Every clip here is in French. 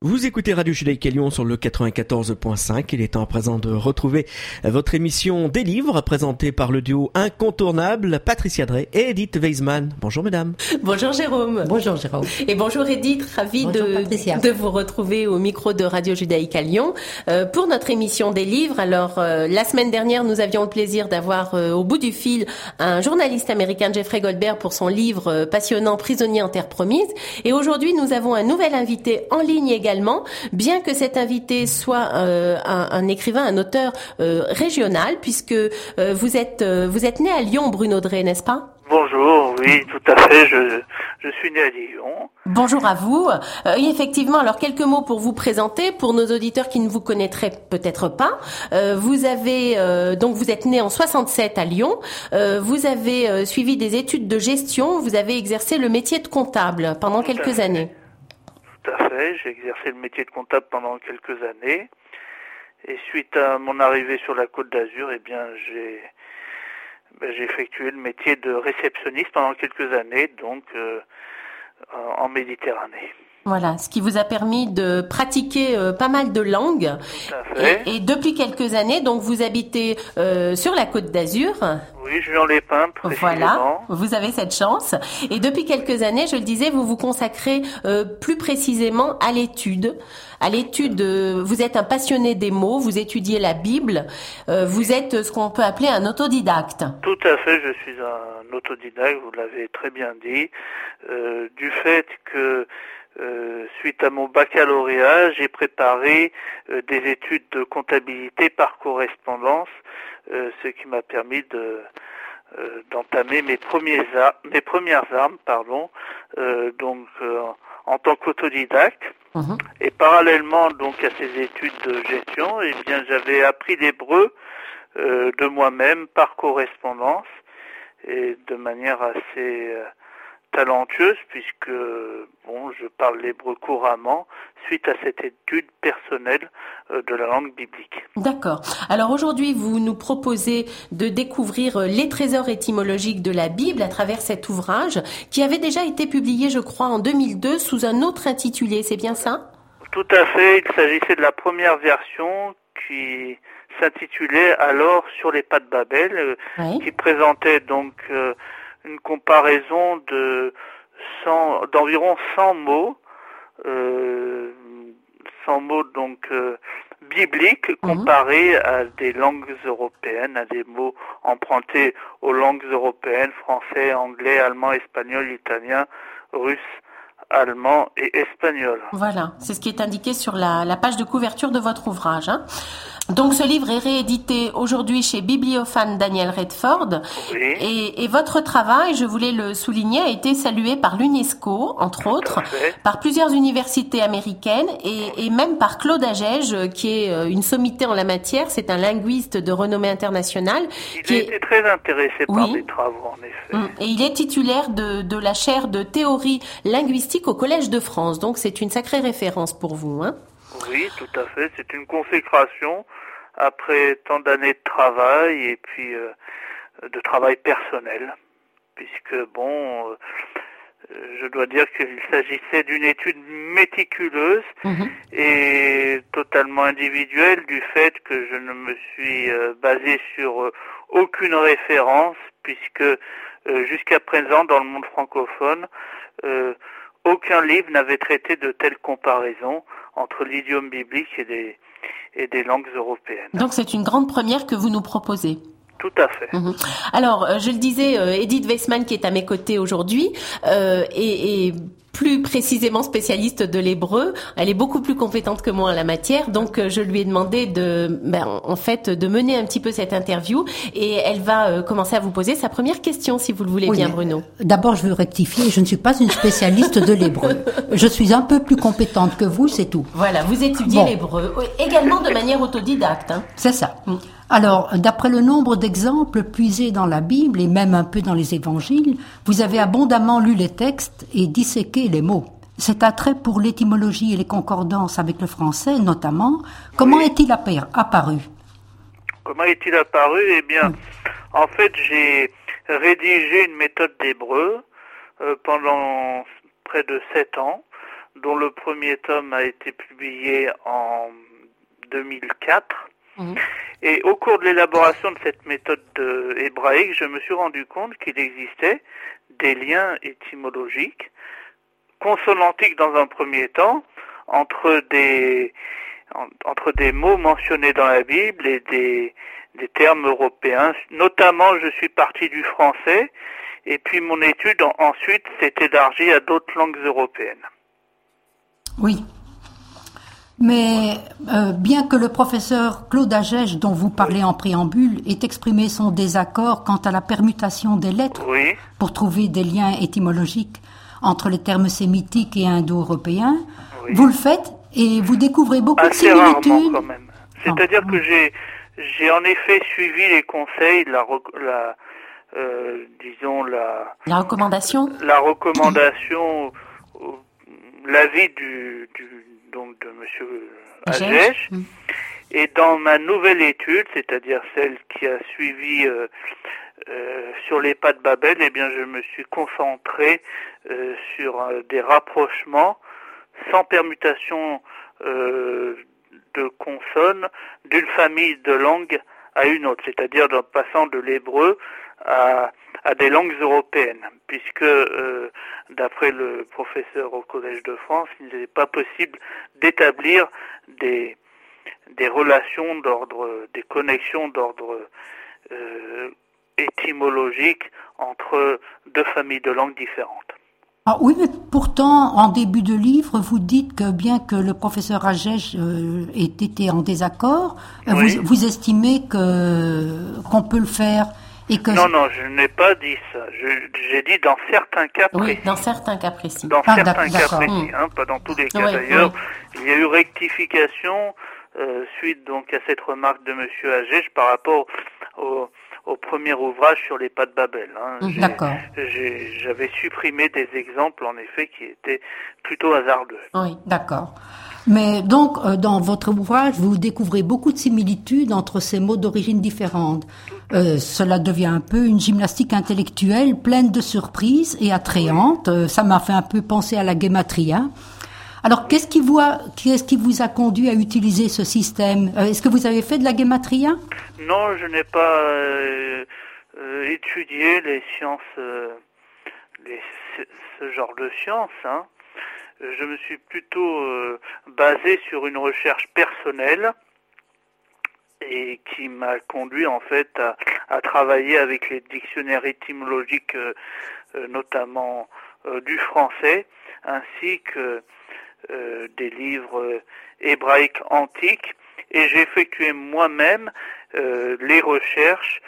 Vous écoutez Radio Judaïque Lyon sur le 94.5. Il est temps à présent de retrouver votre émission des livres présentée par le duo incontournable Patricia Drey et Edith Weisman. Bonjour mesdames. Bonjour Jérôme. Bonjour Jérôme. Et bonjour Edith, ravie de vous retrouver au micro de Radio Judaïque à Lyon pour notre émission des livres. Alors la semaine dernière, nous avions le plaisir d'avoir au bout du fil un journaliste américain, Jeffrey Goldberg, pour son livre passionnant Prisonnier en terre promise. Et aujourd'hui, nous avons un nouvel invité en ligne également, bien que cet invité soit un écrivain, un auteur régional, puisque vous êtes né à Lyon, Bruno Drey, n'est-ce pas? Bonjour, oui, tout à fait, je suis né à Lyon. Bonjour à vous. Effectivement, alors quelques mots pour vous présenter, pour nos auditeurs qui ne vous connaîtraient peut-être pas. Vous êtes né en 67 à Lyon. Vous avez suivi des études de gestion. Vous avez exercé le métier de comptable pendant quelques années. Tout à fait, j'ai exercé le métier de comptable pendant quelques années. Et suite à mon arrivée sur la Côte d'Azur, j'ai effectué le métier de réceptionniste pendant quelques années, donc en Méditerranée. Voilà, ce qui vous a permis de pratiquer pas mal de langues. Tout à fait. Et depuis quelques années, donc vous habitez sur la Côte d'Azur. Oui, Juan-les-Pins, précisément. Voilà, vous avez cette chance. Et depuis quelques années, je le disais, vous vous consacrez plus précisément à l'étude. Vous êtes un passionné des mots, vous étudiez la Bible, vous êtes ce qu'on peut appeler un autodidacte. Tout à fait, je suis un autodidacte, vous l'avez très bien dit, du fait que suite à mon baccalauréat, j'ai préparé des études de comptabilité par correspondance, ce qui m'a permis d'entamer mes premières armes, en tant qu'autodidacte. Mmh. Et parallèlement donc à ces études de gestion, j'avais appris l'hébreu de moi-même par correspondance et de manière assez talentueuse puisque je parle l'hébreu couramment suite à cette étude personnelle de la langue biblique. D'accord. Alors aujourd'hui, vous nous proposez de découvrir les trésors étymologiques de la Bible à travers cet ouvrage qui avait déjà été publié, je crois, en 2002 sous un autre intitulé. C'est bien ça? Tout à fait. Il s'agissait de la première version qui s'intitulait alors Sur les pas de Babel, oui, qui présentait donc une comparaison d'environ 100 mots, bibliques comparés à des langues européennes, à des mots empruntés aux langues européennes, français, anglais, allemand, espagnol, italien, russe, allemand et espagnol. Voilà, c'est ce qui est indiqué sur la page de couverture de votre ouvrage, hein. Donc ce livre est réédité aujourd'hui chez Bibliophane Daniel Redford. Oui. Et votre travail, je voulais le souligner, a été salué par l'UNESCO, entre autres, par plusieurs universités américaines et même par Claude Agege, qui est une sommité en la matière. C'est un linguiste de renommée internationale. Il a été très intéressé par mes travaux, en effet. Et il est titulaire de la chaire de théorie linguistique au Collège de France. Donc c'est une sacrée référence pour vous, hein? Oui, tout à fait. C'est une consécration après tant d'années de travail et puis de travail personnel, puisque je dois dire qu'il s'agissait d'une étude méticuleuse et totalement individuelle du fait que je ne me suis basé sur aucune référence, puisque jusqu'à présent dans le monde francophone, aucun livre n'avait traité de telles comparaisons entre l'idiome biblique et des langues européennes. Donc c'est une grande première que vous nous proposez. Tout à fait. Alors, je le disais, Edith Weisman qui est à mes côtés aujourd'hui est plus précisément spécialiste de l'hébreu. Elle est beaucoup plus compétente que moi en la matière, donc je lui ai demandé de mener un petit peu cette interview et elle va commencer à vous poser sa première question, si vous le voulez bien, Bruno. D'abord, je veux rectifier, je ne suis pas une spécialiste de l'hébreu. Je suis un peu plus compétente que vous, c'est tout. Voilà, vous étudiez l'hébreu, également de manière autodidacte, hein. C'est ça. Alors, d'après le nombre d'exemples puisés dans la Bible et même un peu dans les évangiles, vous avez abondamment lu les textes et disséqué les mots. Cet attrait pour l'étymologie et les concordances avec le français, notamment, comment est-il apparu? Comment est-il apparu? En fait, j'ai rédigé une méthode d'hébreu pendant près de 7 ans dont le premier tome a été publié en 2004. Et au cours de l'élaboration de cette méthode hébraïque, je me suis rendu compte qu'il existait des liens étymologiques, consonantiques dans un premier temps, entre des mots mentionnés dans la Bible et des termes européens. Notamment, je suis parti du français, et puis mon étude ensuite s'est élargie à d'autres langues européennes. Oui. Mais bien que le professeur Claude Agege, dont vous parlez en préambule, ait exprimé son désaccord quant à la permutation des lettres pour trouver des liens étymologiques entre les termes sémitiques et indo-européens, vous le faites et vous découvrez beaucoup de similitudes. Assez rarement quand même. C'est-à-dire que j'ai en effet suivi les conseils, la recommandation, l'avis de monsieur Agege. Et dans ma nouvelle étude, c'est-à-dire celle qui a suivi sur les pas de Babel, eh bien je me suis concentré sur des rapprochements sans permutation de consonnes d'une famille de langues à une autre, c'est-à-dire en passant de l'hébreu à des langues européennes, puisque d'après le professeur au Collège de France, il n'est pas possible d'établir des relations des connexions d'ordre étymologique entre deux familles de langues différentes. Ah oui, mais pourtant, en début de livre, vous dites que bien que le professeur Agege ait été en désaccord, vous estimez qu'on peut le faire et que... Non, je n'ai pas dit ça. J'ai dit dans certains cas précis. Oui, dans certains cas précis. Dans certains cas précis, pas dans tous les cas d'ailleurs. Il y a eu rectification suite donc à cette remarque de monsieur Agege par rapport au premier ouvrage sur les pas de Babel. D'accord. J'avais supprimé des exemples, en effet, qui étaient plutôt hasardeux. Oui, d'accord. Mais donc, dans votre ouvrage, vous découvrez beaucoup de similitudes entre ces mots d'origine différentes. Cela devient un peu une gymnastique intellectuelle pleine de surprises et attrayante. Ça m'a fait un peu penser à la gematria. Alors, qu'est-ce qui vous a conduit à utiliser ce système? Est-ce que vous avez fait de la gematria? Non, je n'ai pas étudié les sciences, ce genre de sciences. Je me suis plutôt basé sur une recherche personnelle et qui m'a conduit en fait à travailler avec les dictionnaires étymologiques, notamment du français, ainsi que des livres hébraïques antiques, et j'ai effectué moi-même les recherches,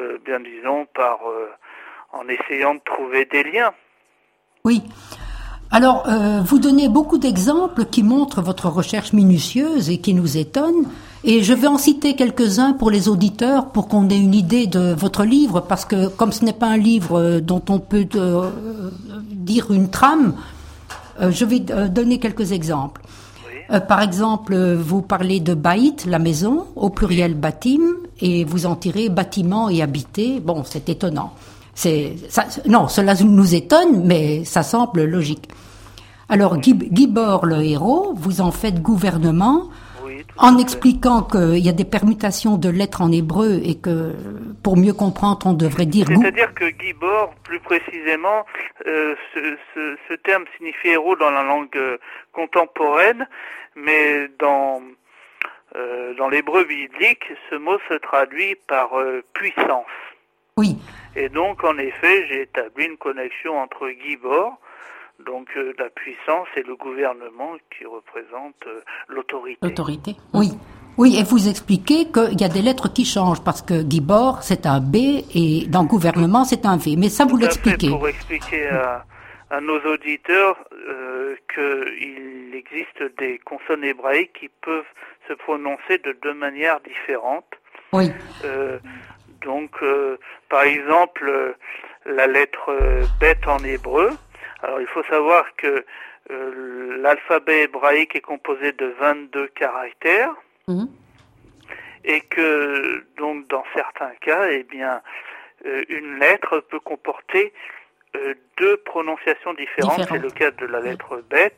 en essayant de trouver des liens. Oui. Alors, vous donnez beaucoup d'exemples qui montrent votre recherche minutieuse et qui nous étonnent. Et je vais en citer quelques-uns pour les auditeurs pour qu'on ait une idée de votre livre, parce que comme ce n'est pas un livre dont on peut dire une trame, je vais donner quelques exemples. Oui. Par exemple, vous parlez de baït, la maison, au pluriel batim, et vous en tirez bâtiment et habité. Bon, c'est étonnant. Non, cela nous étonne, mais ça semble logique. Alors, Gibor, le héros, vous en faites gouvernement, en expliquant qu'il y a des permutations de lettres en hébreu et que, pour mieux comprendre, on devrait dire... C'est-à-dire que Gibor, plus précisément, ce terme signifie héros dans la langue contemporaine, mais dans l'hébreu biblique, ce mot se traduit par puissance. Oui. Et donc, en effet, j'ai établi une connexion entre Gibor, donc la puissance, et le gouvernement qui représente l'autorité. L'autorité. Oui. Oui, et vous expliquez qu'il y a des lettres qui changent, parce que Gibor, c'est un B, et dans gouvernement, c'est un V. Mais ça, vous l'expliquez. Pour expliquer à nos auditeurs qu'il existe des consonnes hébraïques qui peuvent se prononcer de deux manières différentes. Oui. Donc, par exemple, la lettre bête en hébreu. Alors, il faut savoir que l'alphabet hébraïque est composé de 22 caractères, et que, donc, dans certains cas, eh bien, une lettre peut comporter deux prononciations différentes. C'est le cas de la lettre bête,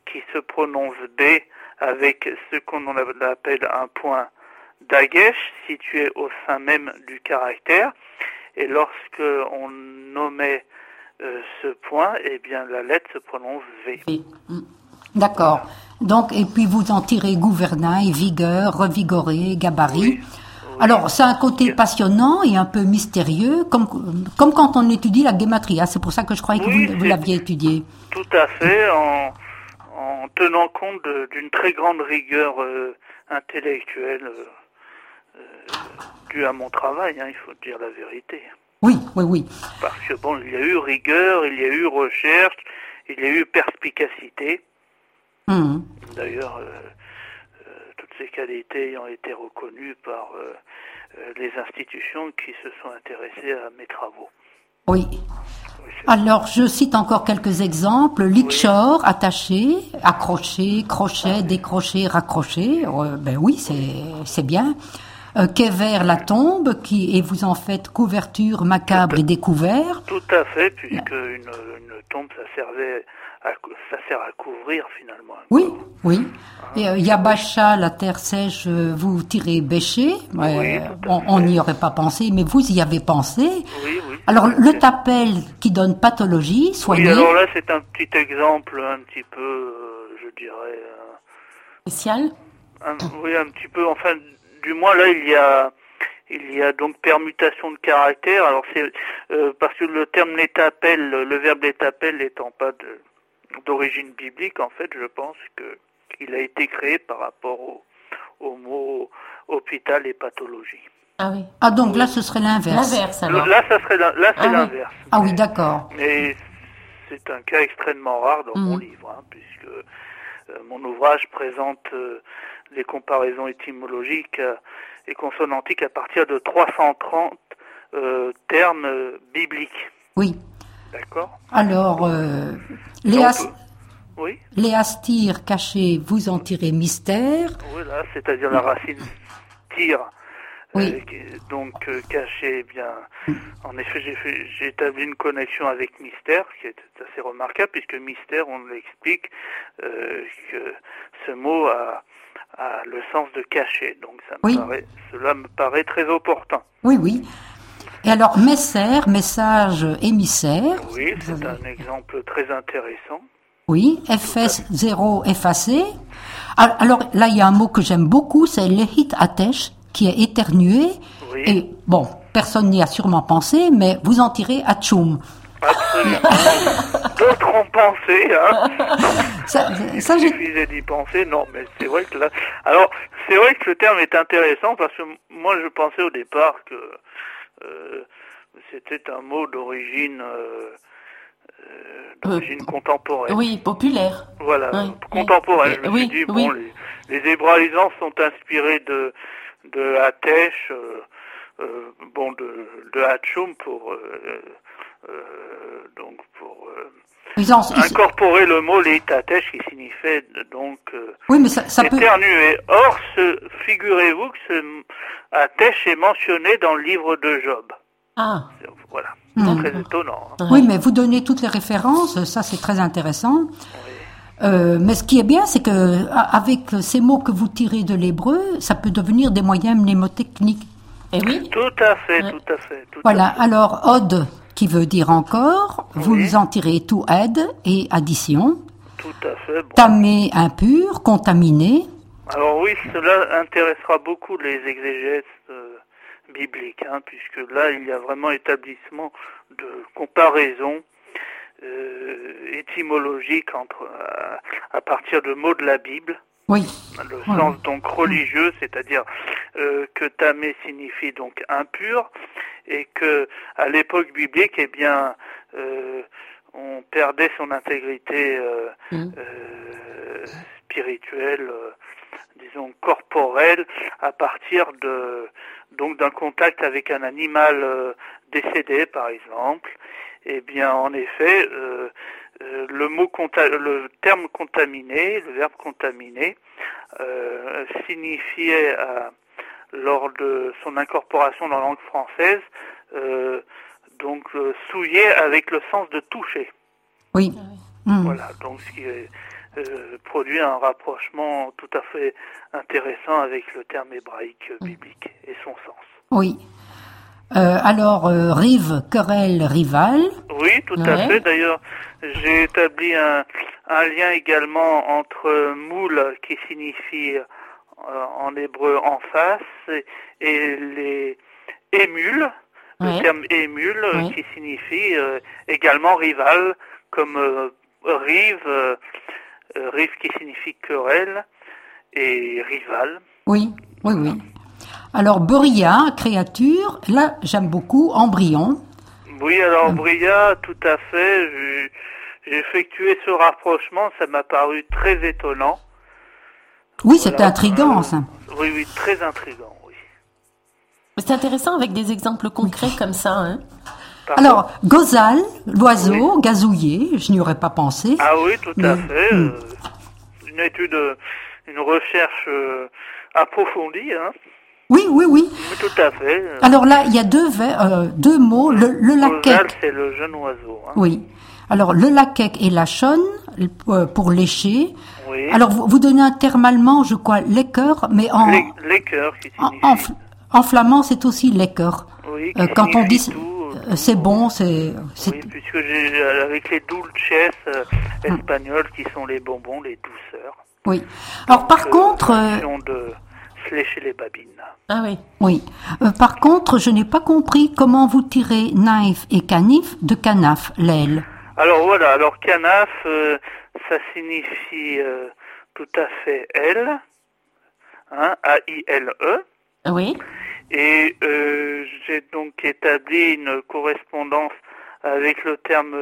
qui se prononce B avec ce qu'on appelle un point dagesh situé au sein même du caractère. Et lorsque on nommait ce point, eh bien la lettre se prononce V. D'accord. Donc, et puis vous en tirez gouvernail, vigueur, revigorer, gabarit. Oui. Alors, c'est un côté passionnant et un peu mystérieux, comme quand on étudie la guématrie. C'est pour ça que je croyais que vous l'aviez étudié. Tout à fait, en tenant compte d'une très grande rigueur intellectuelle due à mon travail, il faut dire la vérité. Oui. Parce que il y a eu rigueur, il y a eu recherche, il y a eu perspicacité. D'ailleurs, toutes ces qualités ont été reconnues par les institutions qui se sont intéressées à mes travaux. Oui. Alors, je cite encore quelques exemples. Lickshore, attaché, accroché, crochet, décroché, raccroché. C'est bien. Kever, la tombe, et vous en faites couverture, macabre et découvert. Tout à fait, puisque une tombe, ça sert à couvrir finalement. Oui. Yabacha, la terre sèche, vous tirez bêcher. On n'y aurait pas pensé, mais vous y avez pensé. Oui. Alors, le tapel qui donne pathologie, soigner. Oui, alors là, c'est un petit exemple un petit peu, je dirais... spécial. Un petit peu, enfin, du moins là, il y a donc permutation de caractère. Alors c'est parce que le terme l'étapel, le verbe l'étapel n'étant pas d'origine biblique, en fait, je pense qu'il a été créé par rapport au mot hôpital et pathologie. Ah oui. Ah donc là ce serait l'inverse. L'inverse alors. Là c'est l'inverse. Ah oui, d'accord. Mais c'est un cas extrêmement rare dans mon livre, puisque mon ouvrage présente les comparaisons étymologiques et consonantiques à partir de 330 termes bibliques. Oui. D'accord. Alors, les astyres cachés, vous en tirez mystère. Oui, là, c'est-à-dire la racine tire. Donc caché, en effet, j'ai établi une connexion avec mystère, qui est assez remarquable, puisque mystère, on l'explique que ce mot a le sens de caché. Donc cela me paraît très opportun. Oui. Et alors, messer, message émissaire. Oui, c'est un exemple très intéressant. Oui, FS0 effacé. Alors là, il y a un mot que j'aime beaucoup, c'est lehit atesh, qui est éternué. Oui. Et bon, personne n'y a sûrement pensé, mais vous en tirez atchoum. Absolument. D'autres ont pensé, Il suffisait d'y penser. Non, mais c'est vrai que là... Alors, c'est vrai que le terme est intéressant parce que moi, je pensais au départ que c'était un mot d'origine contemporaine. Oui, populaire. Voilà, contemporaine. Je me suis dit, les hébraïsants sont inspirés de Atesh, de Hatchoum pour incorporer le mot l'itatesh qui signifiait donc éternuer. Or, figurez-vous que ce Atesh est mentionné dans le livre de Job. Ah. Voilà. C'est très étonnant. Oui, mais vous donnez toutes les références, ça c'est très intéressant. Mais ce qui est bien, c'est que avec ces mots que vous tirez de l'hébreu, ça peut devenir des moyens mnémotechniques. Et oui. Tout à fait. Voilà. Alors, od, qui veut dire encore, vous en tirez tout aide et addition. Tout à fait. Bon. Tamé, impur, contaminé. Alors oui, cela intéressera beaucoup les exégètes bibliques, puisque là, il y a vraiment établissement de comparaison étymologique à partir de mots de la Bible. Oui. Le sens donc religieux, c'est-à-dire que tamé signifie donc impur, et que à l'époque biblique, on perdait son intégrité spirituelle, disons corporelle, à partir d'un contact avec un animal décédé, par exemple. Eh bien, en effet, le terme contaminé, le verbe contaminé, signifiait lors de son incorporation dans la langue française, souiller avec le sens de toucher. Oui. Voilà, donc ce qui est produit un rapprochement tout à fait intéressant avec le terme hébraïque biblique et son sens. Oui. Alors, rive, querelle, rival. Oui, tout à fait. D'ailleurs, j'ai établi un lien également entre moule, qui signifie en hébreu en face, et les émules, le terme émule, qui signifie également rival, comme rive qui signifie querelle, et rival. Oui. Alors, Boria, créature, là, j'aime beaucoup, embryon. Oui, alors, Bria, tout à fait, j'ai effectué ce rapprochement, ça m'a paru très étonnant. Oui, c'était intriguant, ça. Oui, très intriguant, oui. C'est intéressant avec des exemples concrets comme ça, hein. Pardon. Alors, Gozal, l'oiseau, gazouillé, je n'y aurais pas pensé. Ah oui, tout à fait. Une étude, une recherche approfondie, hein. Oui. Tout à fait. Alors là, il y a deux mots, le laquec. Gozal, c'est le jeune oiseau. Hein. Oui. Alors, le laquec et la chonne, pour lécher. Oui. Alors, vous donnez un terme allemand, je crois, lecker, mais Lecker, qui signifie... en flamand, c'est aussi lecker. Oui, quand on dit tout, c'est bon, c'est... Oui, puisque j'ai avec les dulces espagnols, qui sont les bonbons, les douceurs. Oui. Alors, par contre... de se lécher les babines. Ah oui. Oui. Par contre, je n'ai pas compris comment vous tirez naïf et canif de canaf, l'aile. Alors voilà, alors canaf, ça signifie tout à fait aile, hein, A-I-L-E. Oui. Et j'ai donc établi une correspondance avec le terme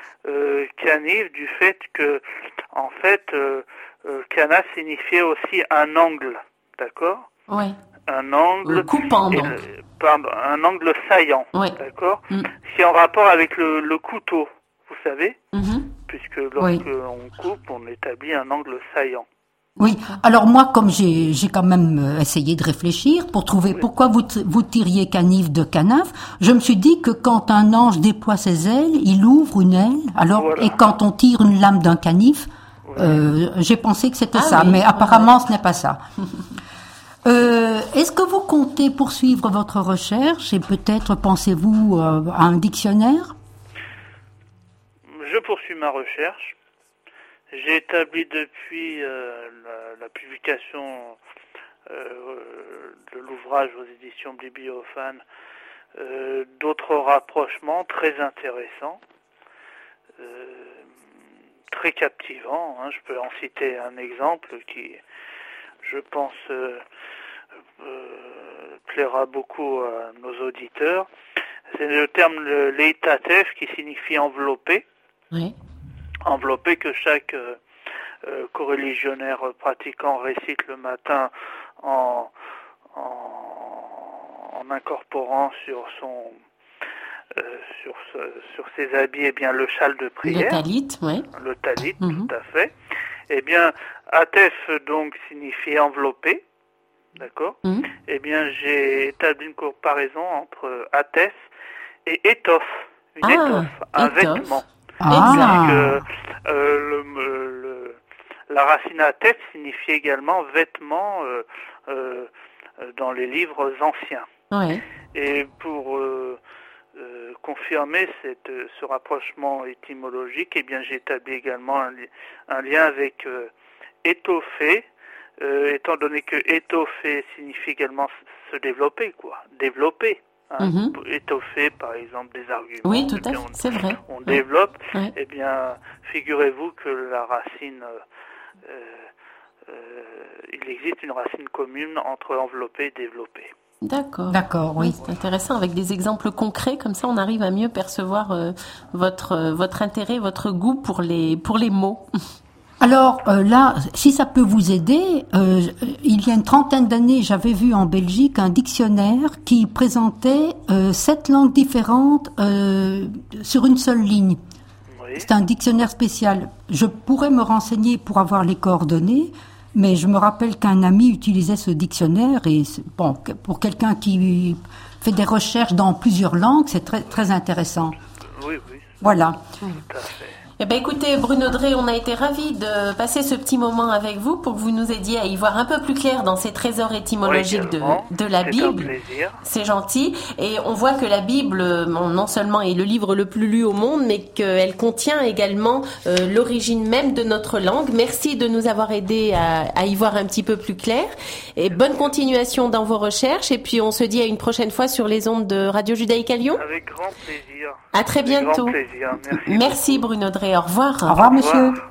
canif du fait que, en fait, canaf signifiait aussi un angle, d'accord ? Oui. Un angle coupant, donc. Un angle saillant, d'accord ? Qui est en rapport avec le couteau, vous savez, puisque lorsque on coupe, on établit un angle saillant. Oui, alors moi, comme j'ai quand même essayé de réfléchir pour trouver pourquoi vous tiriez canif de canaf, je me suis dit que quand un ange déploie ses ailes, il ouvre une aile, alors et quand on tire une lame d'un canif, j'ai pensé que c'était ça, mais apparemment ce n'est pas ça. Est-ce que vous comptez poursuivre votre recherche et peut-être pensez-vous à un dictionnaire ? Je poursuis ma recherche. J'ai établi depuis la publication de l'ouvrage aux éditions Bibliophane d'autres rapprochements très intéressants, très captivants. Hein. Je peux en citer un exemple qui, je pense, plaira beaucoup à nos auditeurs. C'est le terme leitatef qui signifie enveloppé. Oui. Enveloppé que chaque coreligionnaire pratiquant récite le matin en incorporant sur ses habits le châle de prière. Le talit, oui. Le talit, tout à fait. Eh bien, atef donc signifie enveloppé, d'accord. Eh bien, j'ai établi une comparaison entre atef et étoffe, une étoffe, un vêtement. La racine atef signifie également vêtement dans les livres anciens. Oui. Et pour confirmer ce rapprochement étymologique, eh bien j'ai établi également un lien avec étoffer, étant donné que étoffer signifie également se développer, développer. Hein, étoffer par exemple des arguments. Oui, tout à fait, c'est vrai. On développe. Eh bien, figurez-vous que la racine, il existe une racine commune entre envelopper et développer. D'accord, oui. C'est intéressant, avec des exemples concrets, comme ça on arrive à mieux percevoir votre intérêt, votre goût pour les mots. Alors là, si ça peut vous aider, il y a une trentaine d'années, j'avais vu en Belgique un dictionnaire qui présentait 7 langues différentes sur une seule ligne. Oui. C'est un dictionnaire spécial. Je pourrais me renseigner pour avoir les coordonnées, mais je me rappelle qu'un ami utilisait ce dictionnaire et bon, pour quelqu'un qui fait des recherches dans plusieurs langues, c'est très très intéressant. Oui. Voilà. Tout à fait. Eh ben, écoutez, Bruno Drey, on a été ravis de passer ce petit moment avec vous pour que vous nous aidiez à y voir un peu plus clair dans ces trésors étymologiques de la Bible. C'est gentil. Et on voit que la Bible, non seulement est le livre le plus lu au monde, mais qu'elle contient également l'origine même de notre langue. Merci de nous avoir aidés à y voir un petit peu plus clair. Et bonne continuation dans vos recherches. Et puis, on se dit à une prochaine fois sur les ondes de Radio Judaïque à Lyon. Avec grand plaisir. À très bientôt. Grand plaisir. Merci Bruno Drey. Au revoir. Au revoir, monsieur.